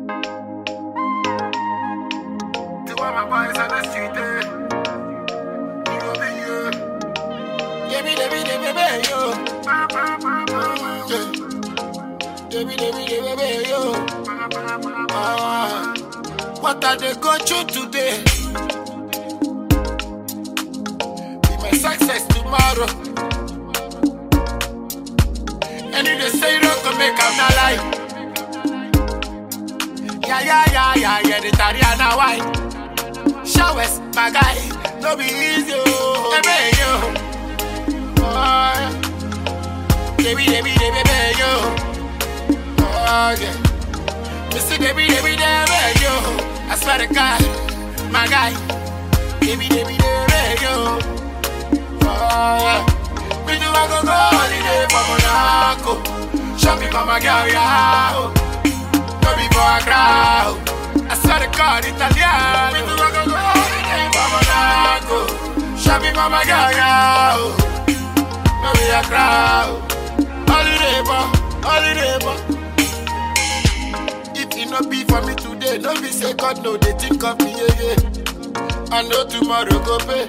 To all my boys on the street, you go be you. Baby, yo. Baby, yo. What are they going through today? Be my success tomorrow. And if they say you don't come make I'm not lying. Yeah, the Tariana white. Showers, my guy, no be easy, oh. Baby, yo. Oh, yeah. Baby, yo. Oh, yeah. Mr. Baby, yo. I swear to God, my guy. Baby, yo. Oh, yeah. We do I go holiday for Monaco. Shopping for my girl, yeah. No be for a crowd. I swear to God, Italiano. We do I go holiday for Monaco. Shopping for my girl, yeah. No be a crowd. Holiday for. If it no be for me today, no be say God no, they think of me, yeah. I know tomorrow go pay.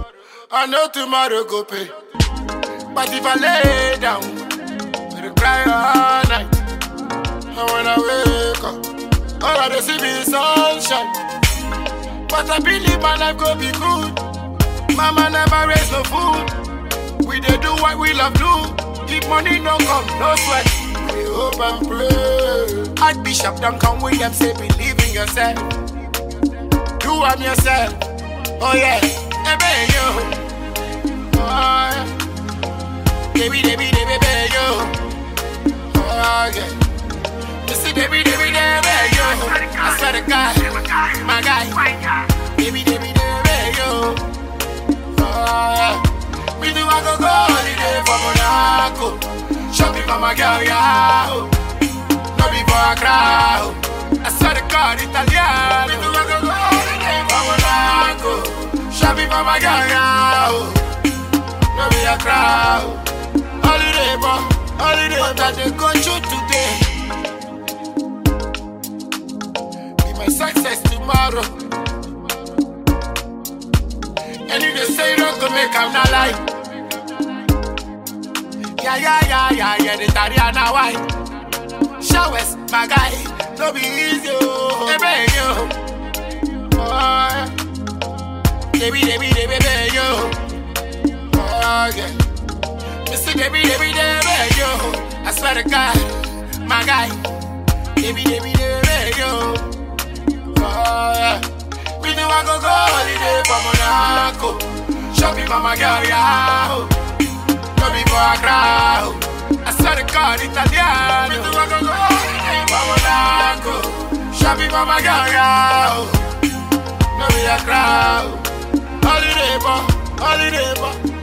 But if I lay down, I'll cry all night. And when I wake up, all I see is sunshine. But I believe my life go be good. Mama never raise no food. We dey do what we love do. If money no come, no sweat. We hope and pray. Archbishop Duncan Williams say believe in yourself. Do am yourself. Oh yeah, hey yo. Oh yeah. Baby, yo. Oh yeah. You see, baby, yo. I swear to God, my guy. Baby, yo. Oh yeah. We do I go holiday for Monaco. Shopping for my girl, yeah. No be for a crowd. I swear to God, Italiano. We do I go holiday for Monaco. Shopping for my girl, yeah. No be a crowd. Holiday, what are they going through today? Be my success tomorrow. And if they say you don't go make I'm not lying. Yeah, the Tariana white. Showers, my guy, no be easy, oh. Baby, yo. Oh, yeah. Baby, yo. Oh, yeah. Mr. Baby, yo. I swear to God, my guy. Baby, yo. Oh, yeah. We do I go holiday for Monaco. Shopping for my girl, yeah. No be for a crowd. I swear to God, Italiano. We do I go holiday for Monaco. Shopping for my girl, yeah. No be a crowd. Holiday for.